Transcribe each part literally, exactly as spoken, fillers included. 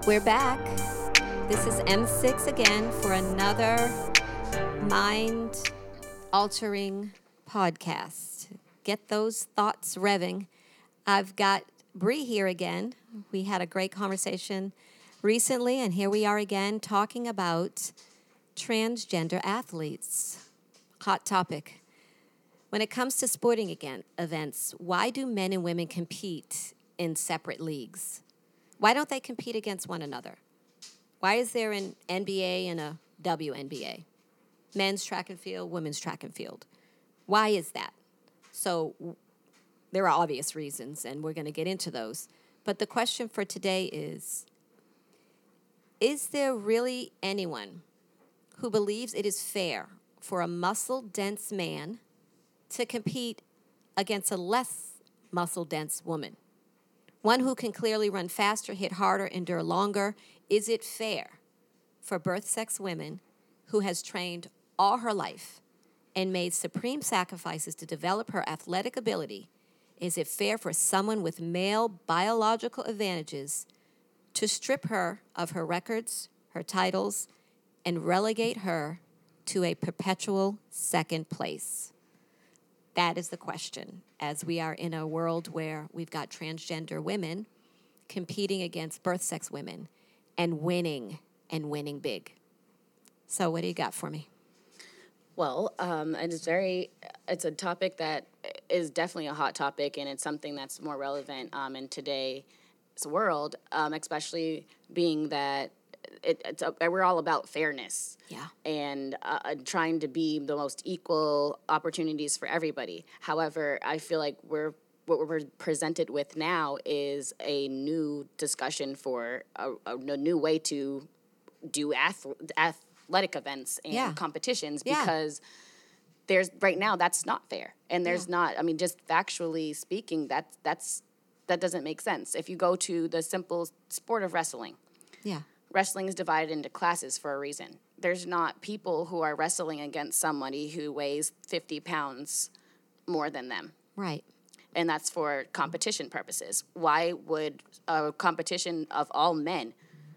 We're back. This is M six again for another mind-altering podcast. Get those thoughts revving. I've got Bree here again. We had a great conversation recently, and here we are again talking about transgender athletes. Hot topic. When it comes to sporting again, events, why do men and women compete in separate leagues? Why don't they compete against one another? Why is there an N B A and a W N B A? Men's track and field, women's track and field. Why is that? So there are obvious reasons, and we're going to get into those. But the question for today is, is there really anyone who believes it is fair for a muscle-dense man to compete against a less muscle-dense woman? One who can clearly run faster, hit harder, endure longer. Is it fair for birth-sex women who has trained all her life and made supreme sacrifices to develop her athletic ability? Is it fair for someone with male biological advantages to strip her of her records, her titles, and relegate her to a perpetual second place? That is the question, as we are in a world where we've got transgender women competing against birth-sex women and winning, and winning big. So what do you got for me? Well, um, it's very, it's a topic that is definitely a hot topic, and it's something that's more relevant um, in today's world, um, especially being that it, it's a, we're all about fairness. Yeah. And uh, trying to be the most equal opportunities for everybody. However, I feel like we're what we're presented with now is a new discussion for a, a, a new way to do ath- athletic events and yeah. competitions yeah. because there's right now that's not fair, and there's yeah. not. I mean, just factually speaking, that's that's that doesn't make sense. If you go to the simple sport of wrestling, yeah. wrestling is divided into classes for a reason. There's not people who are wrestling against somebody who weighs fifty pounds more than them. Right. And that's for competition purposes. Why would a competition of all men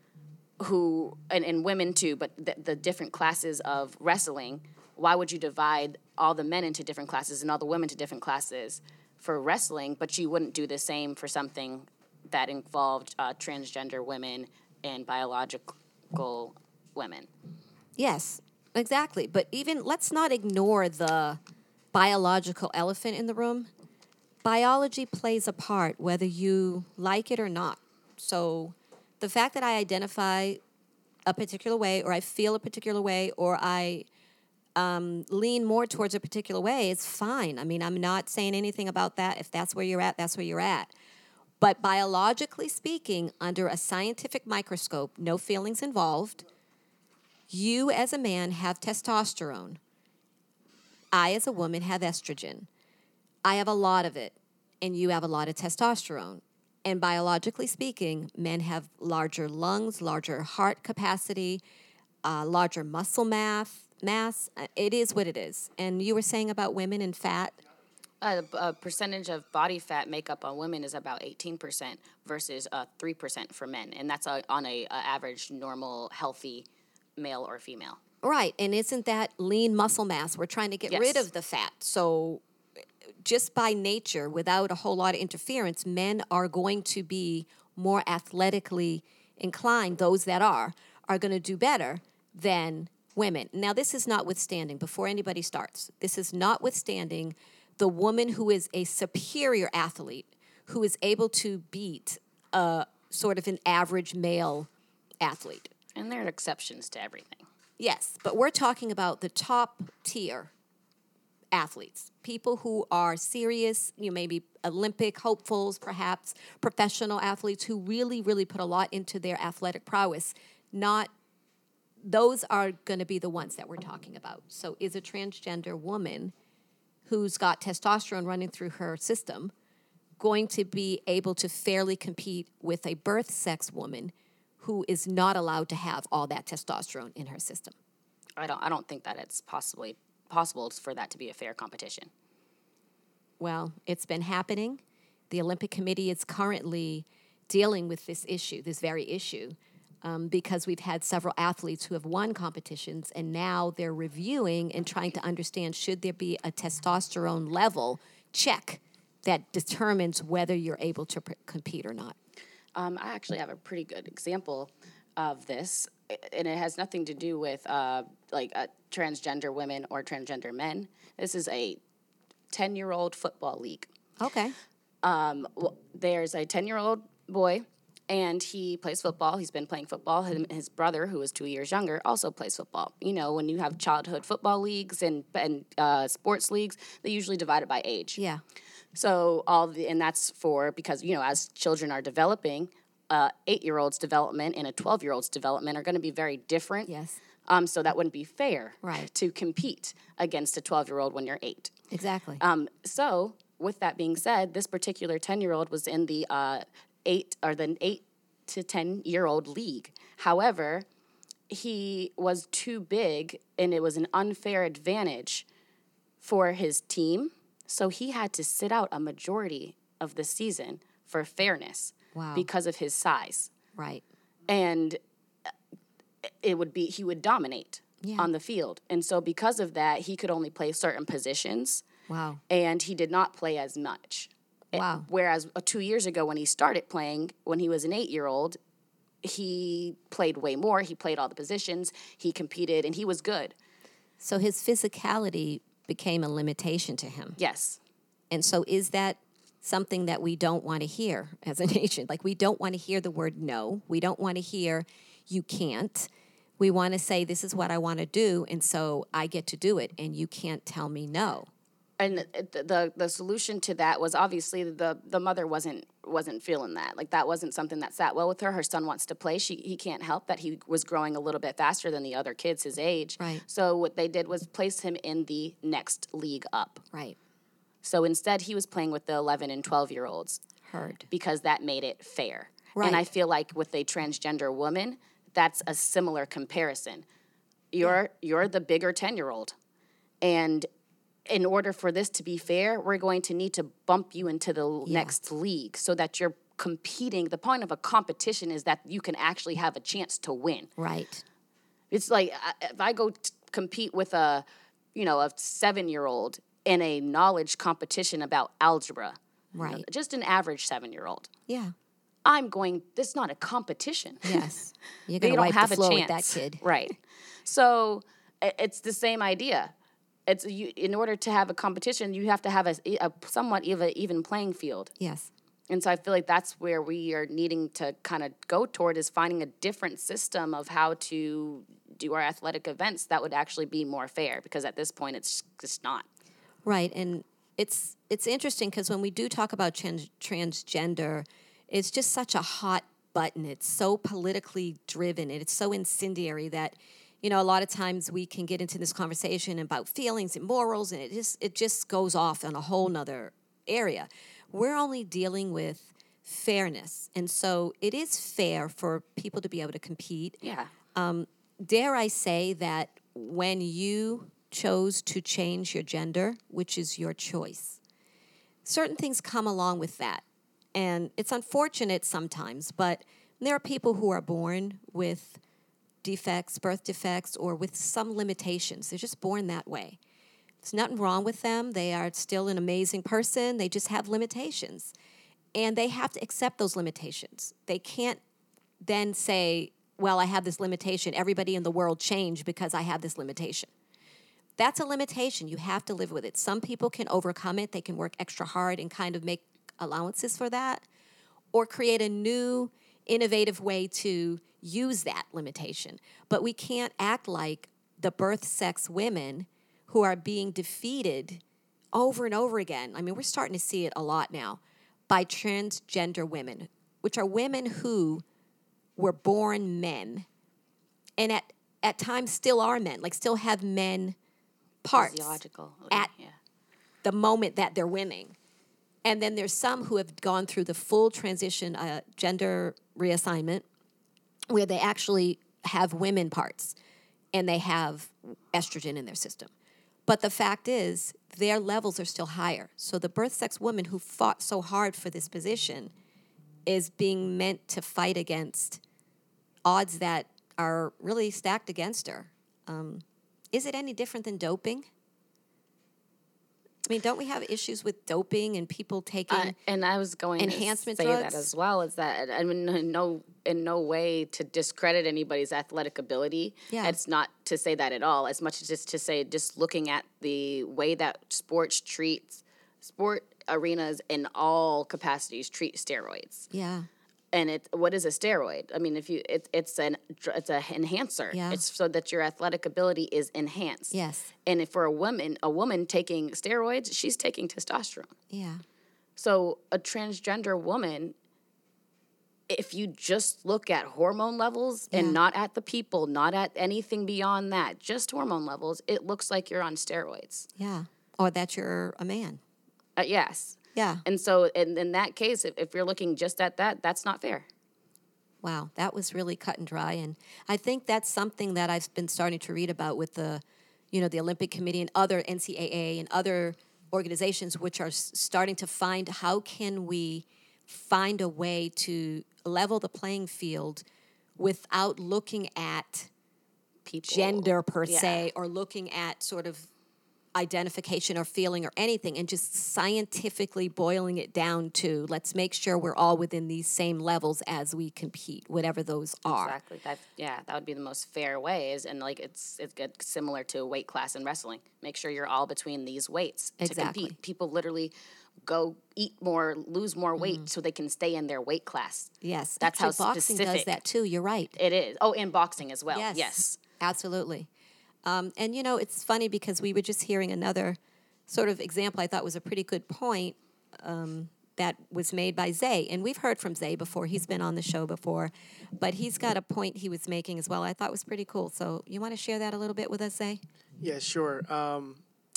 who, and, and women too, but the, the different classes of wrestling, why would you divide all the men into different classes and all the women to different classes for wrestling, but you wouldn't do the same for something that involved uh, transgender women and biological women? Yes, exactly. But even, let's not ignore the biological elephant in the room. Biology plays a part whether you like it or not. So the fact that I identify a particular way, or I feel a particular way, or I um, lean more towards a particular way is fine. I mean, I'm not saying anything about that. If that's where you're at, that's where you're at. But biologically speaking, under a scientific microscope, no feelings involved, you as a man have testosterone. I as a woman have estrogen. I have a lot of it, and you have a lot of testosterone. And biologically speaking, men have larger lungs, larger heart capacity, uh, larger muscle mass. Mass. It is what it is. And you were saying about women and fat. Uh, a percentage of body fat makeup on women is about eighteen percent versus uh, three percent for men. And that's a, on a, a average, normal, healthy male or female. Right. And isn't that lean muscle mass? We're trying to get Yes. rid of the fat. So just by nature, without a whole lot of interference, men are going to be more athletically inclined. Those that are, are going to do better than women. Now, this is notwithstanding, before anybody starts, this is notwithstanding the woman who is a superior athlete, who is able to beat a sort of an average male athlete. And there are exceptions to everything. Yes, but we're talking about the top tier athletes, people who are serious, you know, maybe Olympic hopefuls, perhaps professional athletes who really, really put a lot into their athletic prowess. Not those are going to be the ones that we're talking about. So is a transgender woman who's got testosterone running through her system going to be able to fairly compete with a birth sex woman who is not allowed to have all that testosterone in her system? I don't I don't think that it's possibly possible for that to be a fair competition. Well, it's been happening. The Olympic Committee is currently dealing with this issue, this very issue. um, because we've had several athletes who have won competitions, and now they're reviewing and trying to understand, should there be a testosterone level check that determines whether you're able to pr- compete or not? Um, I actually have a pretty good example of this, and it has nothing to do with uh, like uh, transgender women or transgender men. This is a ten-year-old football league. Okay. Um, well, there's a ten-year-old boy, and he plays football. He's been playing football. His, his brother, who is two years younger, also plays football. You know, when you have childhood football leagues and and uh, sports leagues, they usually divide it by age. Yeah. So all the, and that's for, because, you know, as children are developing, uh, eight-year-old's development and a twelve-year-old's development are going to be very different. Yes. Um, so that wouldn't be fair Right. to compete against a twelve-year-old when you're eight. Exactly. Um, so with that being said, this particular ten-year-old was in the uh, eight or the eight to ten-year-old league. However, he was too big, and it was an unfair advantage for his team. So he had to sit out a majority of the season for fairness. Wow. Because of his size. Right. And it would be, he would dominate Yeah. on the field. And so because of that, he could only play certain positions. Wow. And he did not play as much. Wow. Whereas uh, two years ago when he started playing, when he was an eight-year-old, he played way more. He played all the positions. He competed, and he was good. So his physicality became a limitation to him. Yes. And so is that something that we don't want to hear as a nation? Like, we don't want to hear the word no. We don't want to hear you can't. We want to say, this is what I want to do, and so I get to do it, and you can't tell me no. And the, the the solution to that was obviously the the mother wasn't wasn't feeling that. Like, that wasn't something that sat well with her. Her son wants to play. She he can't help that he was growing a little bit faster than the other kids his age. Right. So what they did was place him in the next league up. Right. So instead he was playing with the eleven and twelve year olds. Heard. Because that made it fair. Right. And I feel like with a transgender woman, that's a similar comparison. You're yeah. you're the bigger ten-year-old. And in order for this to be fair, we're going to need to bump you into the yeah. next league so that you're competing. The point of a competition is that you can actually have a chance to win. Right. It's like, if I go t- compete with a, you know, a seven-year-old in a knowledge competition about algebra, right, just an average seven-year-old. Yeah. I'm going, this is not a competition. Yes. You're going to wipe have the floor a with chance. that kid. Right. So it's the same idea. It's you, in order to have a competition, you have to have a, a somewhat even, even playing field. Yes. And so I feel like that's where we are needing to kind of go toward, is finding a different system of how to do our athletic events that would actually be more fair, because at this point it's just not. Right. And it's it's interesting because when we do talk about trans- transgender, it's just such a hot button. It's so politically driven, and it's so incendiary that, you know, a lot of times we can get into this conversation about feelings and morals, and it just it just goes off on a whole nother area. We're only dealing with fairness, and so it is fair for people to be able to compete. Yeah. Um, dare I say that when you chose to change your gender, which is your choice, certain things come along with that. And it's unfortunate sometimes, but there are people who are born with defects, birth defects, or with some limitations. They're just born that way. There's nothing wrong with them. They are still an amazing person. They just have limitations. And they have to accept those limitations. They can't then say, well, I have this limitation. Everybody in the world changed because I have this limitation. That's a limitation. You have to live with it. Some people can overcome it. They can work extra hard and kind of make allowances for that, or create a new, innovative way to use that limitation. But we can't act like the birth sex women who are being defeated over and over again. I mean, we're starting to see it a lot now by transgender women, which are women who were born men and at, at times still are men, like still have men parts Physiological. at yeah. the moment that they're winning. And then there's some who have gone through the full transition, uh, gender reassignment, where they actually have women parts and they have estrogen in their system. But the fact is, their levels are still higher. So the birth sex woman who fought so hard for this position is being meant to fight against odds that are really stacked against her. Um, is it any different than doping? I mean, don't we have issues with doping and people taking Uh, and I was going enhancement to say drugs? that as well. Is that I mean, in no in no way to discredit anybody's athletic ability. Yeah. It's not to say that at all. As much as just to say, just looking at the way that sports treats sport arenas in all capacities treat steroids. Yeah. And it what is a steroid? I mean, if you it, it's an it's an enhancer. Yeah. It's so that your athletic ability is enhanced. Yes. And if for a woman, a woman taking steroids, she's taking testosterone. Yeah. So a transgender woman, if you just look at hormone levels Yeah. and not at the people, not at anything beyond that, just hormone levels, it looks like you're on steroids. Yeah. Or that you're a man. Uh, yes. Yeah. And so in, in that case, if, if you're looking just at that, that's not fair. Wow, that was really cut and dry. And I think that's something that I've been starting to read about with the, you know, the Olympic Committee and other N C A A and other organizations which are s- starting to find how can we find a way to level the playing field without looking at People. gender per Yeah. se or looking at sort of identification or feeling or anything and just scientifically boiling it down to let's make sure we're all within these same levels as we compete, whatever those are. Exactly. That yeah, that would be the most fair way. Is and like it's it's good, similar to a weight class in wrestling. Make sure you're all between these weights to Exactly. compete. People literally go eat more, lose more weight Mm-hmm. so they can stay in their weight class. Yes, That's actually, how boxing specific does that too. You're right. it is. Oh, and boxing as well. Yes, Yes. absolutely. Um, and you know, it's funny because we were just hearing another sort of example. I thought was a pretty good point um, that was made by Zay, and we've heard from Zay before. He's been on the show before, but he's got a point he was making as well. I thought was pretty cool. So you want to share that a little bit with us, Zay? Yeah, sure. Um,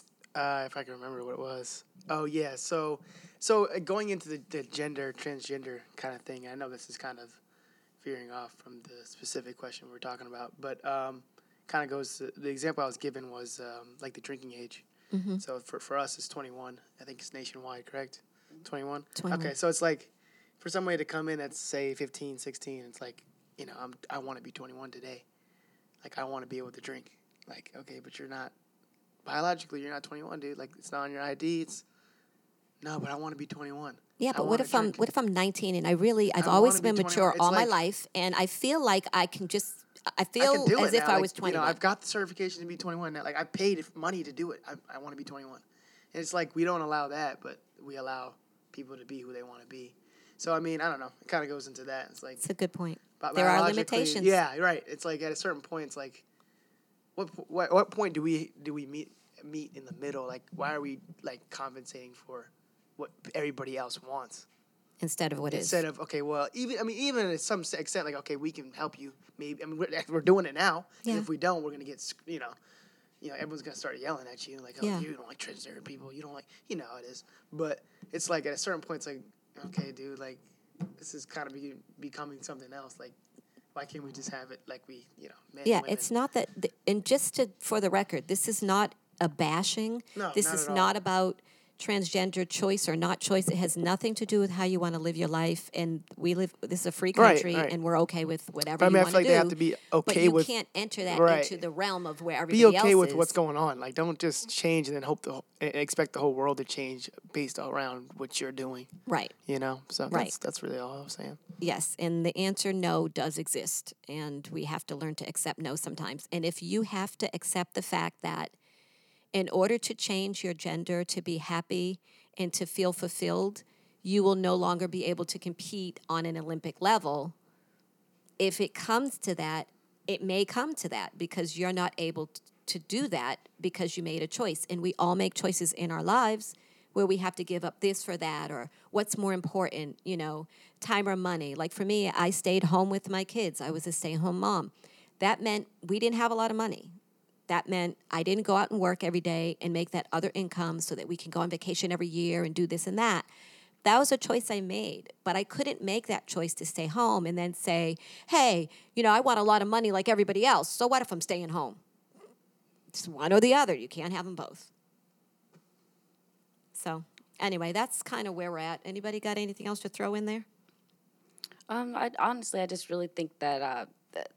uh, if I can remember what it was. Oh, yeah. So, so uh, going into the, the gender, transgender kind of thing, I know this is kind of veering off from the specific question we're talking about, but um, kind of goes to, the example I was given was um, like the drinking age. Mm-hmm. So for, for us, it's twenty-one. I think it's nationwide, correct? twenty-one? twenty-one. Okay, so it's like for somebody to come in at, say, fifteen, sixteen, it's like, you know, I'm, I want to be twenty-one today. Like, I want to be able to drink. Like, okay, but you're not, biologically, you're not twenty-one, dude. Like, it's not on your I D. It's, no, but I want to be twenty-one. Yeah, I but what wanna if I'm drink. what if I'm nineteen and I really I've I always wanna be been twenty-one. mature It's all my like- life and I feel like I can just I I feel can do as it if now. I Like, was twenty-one. You know, I've got the certification to be twenty-one now. Like, I paid money to do it. I, I want to be twenty-one. And it's like we don't allow that, but we allow people to be who they want to be. So, I mean, I don't know. It kind of goes into that. It's like, It's a good point. bi- There are biologically- limitations. Yeah, right. It's like at a certain point, it's like, what what what point do we do we meet meet in the middle? Like, why are we like compensating for what everybody else wants? Instead of what is. Instead of, okay, well, even I mean, even to some extent, like, okay, we can help you. Maybe I mean, we're, we're doing it now. Yeah. And if we don't, we're gonna get, sc- you know, you know, everyone's gonna start yelling at you, like, oh, Yeah. you don't like transgender people. You don't like, you know, how it is. But it's like at a certain point, it's like, okay, dude, like, this is kind of be, becoming something else. Like, why can't we just have it like we, you know, men Yeah, and women? it's not that the, and just to for the record, this is not a bashing. No, this not is at all. not about transgender choice or not choice. It has nothing to do with how you want to live your life. And we live. This is a free Right, country, right. and we're okay with whatever But I you mean, I want feel like to they do. have to be but okay you with- can't enter that Right. into the realm of where Be everybody okay else with is. what's going on. Like, don't just change and then hope the whole- e- expect the whole world to change based around what you're doing. Right. You know, so Right. that's that's really all I was saying. Yes, and the answer no does exist, and we have to learn to accept no sometimes. And if you have to accept the fact that in order to change your gender to be happy and to feel fulfilled, you will no longer be able to compete on an Olympic level. If it comes to that, it may come to that because you're not able t- to do that because you made a choice. And we all make choices in our lives where we have to give up this for that or what's more important, you know, time or money. Like for me, I stayed home with my kids. I was a stay-at-home mom. That meant we didn't have a lot of money. That meant I didn't go out and work every day and make that other income so that we can go on vacation every year and do this and that. That was a choice I made, but I couldn't make that choice to stay home and then say, hey, you know, I want a lot of money like everybody else. So what if I'm staying home? It's one or the other. You can't have them both. So anyway, that's kind of where we're at. Anybody got anything else to throw in there? Um, I honestly, I just really think that uh, th-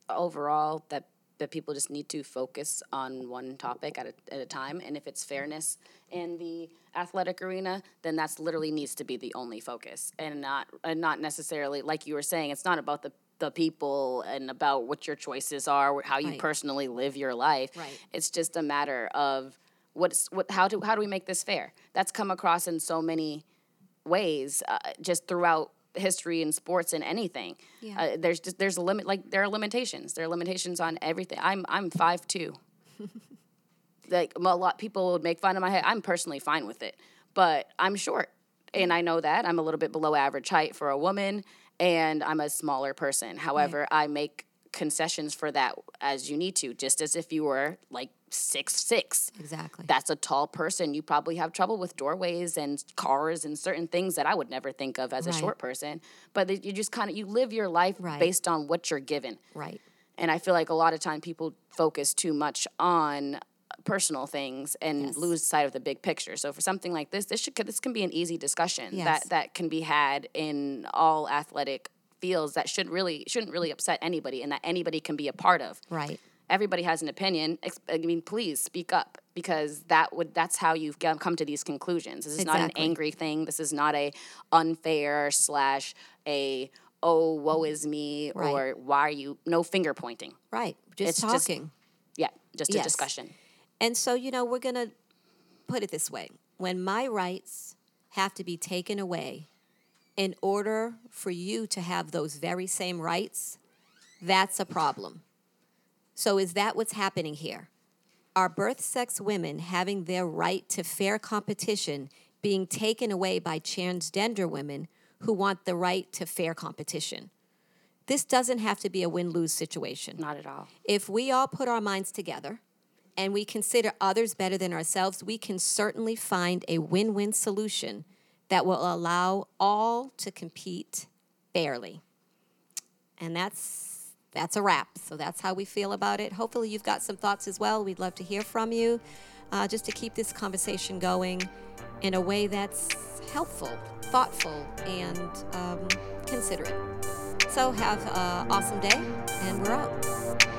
overall that that people just need to focus on one topic at a, at a time. And if it's fairness in the athletic arena, then that's literally needs to be the only focus, and not and not necessarily, like you were saying, it's not about the the people and about what your choices are, how you Right. personally live your life. Right. It's just a matter of what's what how do how do we make this fair? That's come across in so many ways, uh, just throughout history and sports and anything. Yeah. Uh, there's just there's a limit. Like there are limitations. There are limitations on everything. I'm I'm five two. Like a lot people would make fun of my height. I'm personally fine with it, but I'm short, and I know that I'm a little bit below average height for a woman, and I'm a smaller person. However, I make concessions for that as you need to, just as if you were like six six. Exactly. That's a tall person. You probably have trouble with doorways and cars and certain things that I would never think of as a Right. short person. But you just kind of you live your life Right. based on what you're given. Right. And I feel like a lot of time people focus too much on personal things and Yes. lose sight of the big picture. So for something like this, this should this can be an easy discussion Yes. that that can be had in all athletic fields that should really shouldn't really upset anybody, and that anybody can be a part of. Right. Everybody has an opinion. Ex- I mean, please speak up, because that would that's how you've come come to these conclusions. This is not an Exactly. angry thing. This is not a unfair slash a oh woe is me Right. or why are you no finger pointing. Right. Just It's just- talking. Yeah, just a Yes. discussion. And so, you know, we're going to put it this way. When my rights have to be taken away in order for you to have those very same rights, that's a problem. So is that what's happening here? Are birth sex women having their right to fair competition being taken away by transgender women who want the right to fair competition? This doesn't have to be a win-lose situation. Not at all. If we all put our minds together and we consider others better than ourselves, we can certainly find a win-win solution that will allow all to compete fairly. And that's that's a wrap. So that's how we feel about it. Hopefully you've got some thoughts as well. We'd love to hear from you, uh, just to keep this conversation going in a way that's helpful, thoughtful, and um, considerate. So have an awesome day, and we're out.